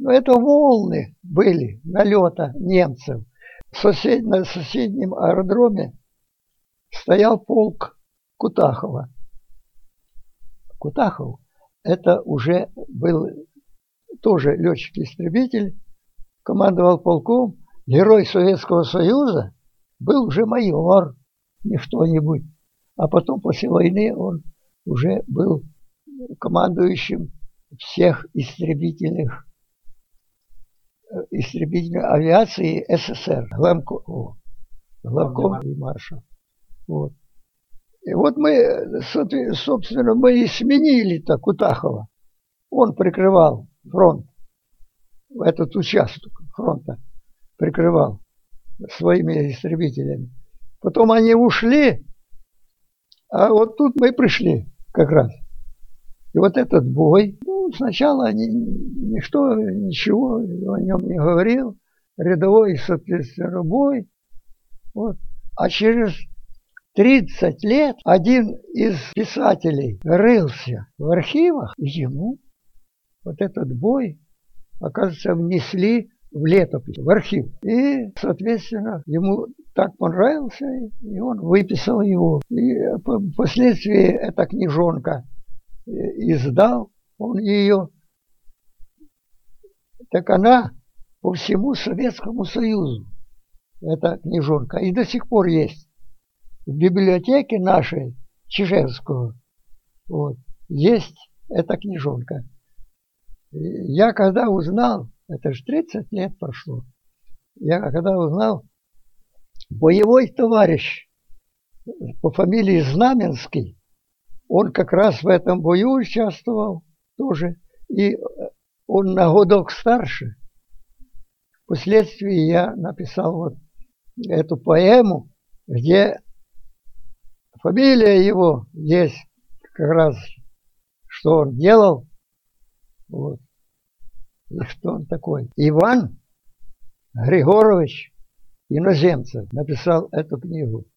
Но это волны были налета немцев. На соседнем аэродроме стоял полк Кутахова. Кутахов это уже был тоже летчик-истребитель, командовал полком, герой Советского Союза, был уже майор, не что-нибудь. А потом после войны он уже был командующим всех истребительной авиации СССР, главком и маршал. Вот. И вот мы, собственно, мы и сменили-то Кутахова. Он прикрывал фронт, этот участок фронта прикрывал своими истребителями. Потом они ушли, а вот тут мы пришли как раз. И вот этот бой, ну, сначала никто ничего о нем не говорил. Рядовой, соответственно, бой. Вот. А через 30 лет один из писателей рылся в архивах, и ему вот этот бой, оказывается, внесли в летопись, в архив. И, соответственно, ему так понравился, и он выписал его. И впоследствии эта книжонка издал он ее. Так она по всему Советскому Союзу, эта книжонка, и до сих пор есть. В библиотеке нашей, Чижевского, вот, есть эта книжонка. Я когда узнал, это же 30 лет прошло, я когда узнал, боевой товарищ по фамилии Знаменский, он как раз в этом бою участвовал тоже, и он на годок старше. Впоследствии я написал вот эту поэму, где фамилия его есть, как раз, что он делал, вот, и что он такой. Иван Григорович Иноземцев написал эту книгу.